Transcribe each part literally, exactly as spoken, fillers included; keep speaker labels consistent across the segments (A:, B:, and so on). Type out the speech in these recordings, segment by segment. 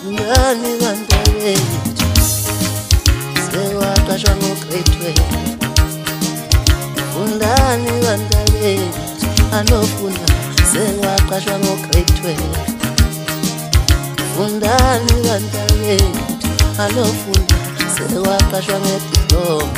A: Ngani bantabethu sewaqashwa ngo-grade twelve. Fundani bantabethu anofunda sewaqashwa ngo-grade twelve. Fundani bantabethu anofunda sewaqashwa ngediploma.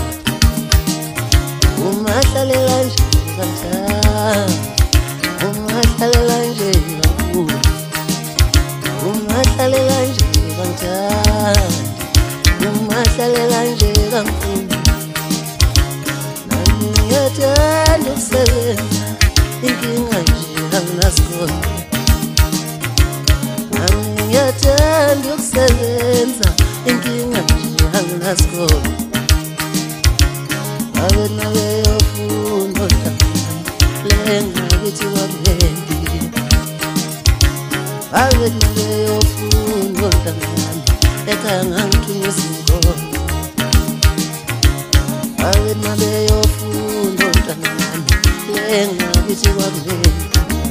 A: Umahlalela nje kancane, umahlalela nje kakhulu, umahlalela nje kancane, umahlalela nje kakhulu. Nami ngiyathanda ukusebenza, inkinga nje anginasikole. Nami ngiyathanda ukusebenza, inkinga nje anginasikole. Babe nabeyofunda ontangani lengakithi kwamnandi. Babe nabeyofunda ontangani ekhaya ngangithunyisa inkomo. Babe nabeyofunda ontangani lengakithi kwamnandi.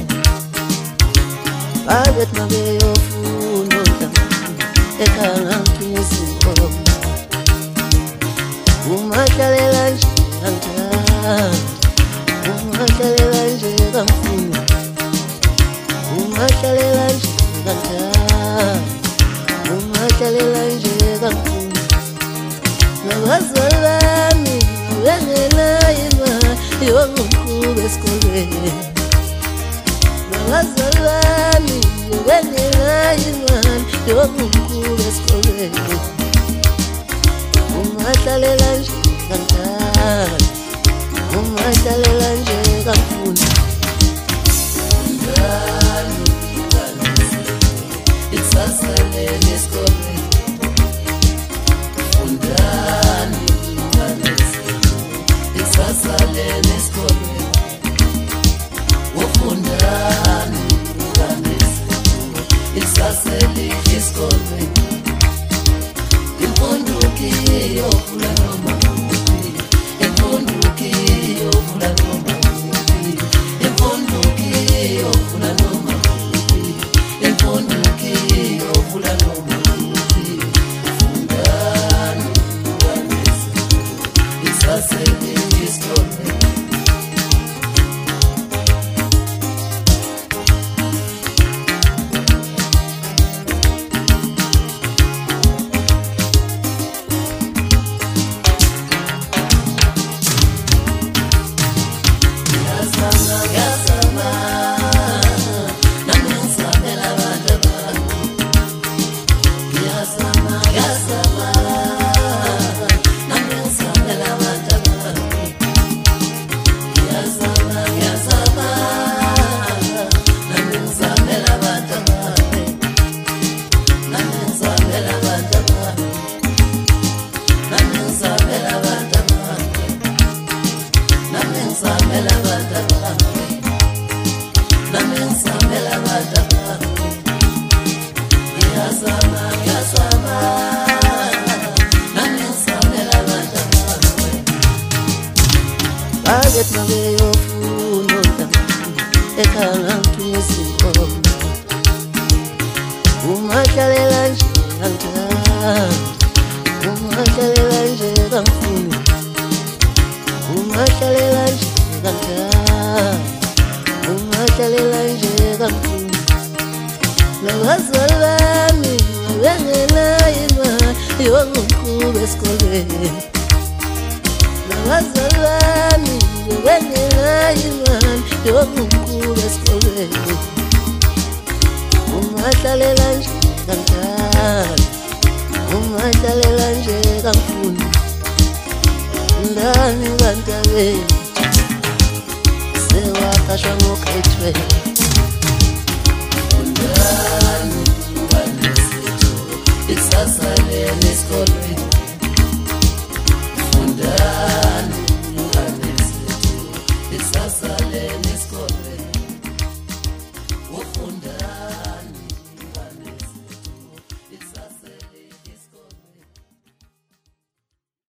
A: Babe nabeyofunda ontangani ekhaya ngangithunyisa inkomo. Umahlalela nje kancane, umahlalela nje kakhulu, umahlalela nje kancane, umahlalela nje kakhulu. Nabazali bami bengenayo imali yokungiqhuba esikolweni. Nabazali bami bengenayo imali yokungiqhuba esikolweni. Umahlalela nje kancane, umahlalela nje kakhulu. Fundani ikusasale esikolweni. Fundani ikusasale esikolweni. Ufundani ikusasale esikolweni. Imfundukiyo vula noma kuphi, imfundukiyo vula noma kuphi, imfundukiyo vula noma kuphi, imfundukiyo vula noma kuphi. Fundani ikusasale esikolweni. Baget nabeyofunda ontangani ekhaya ngangithunyisa inkomo. Umahlalela nje kancane, umahlalela nje kakhulu, umahlalela nje kancane, umahlalela nje kakhulu. Nabazali bami bengenayo imali yokungiqhuba esikolweni. Nabazali bami bengenayo imali yokungiqhuba esikolweni. Umahlalela nje kancane, umahlalela nje kakhulu. Fundani bantabethu sewaqashwa ngo-grade twelve. Fundani bantabethu ikusasale esikolweni. Fundani bantabethu ikusasale.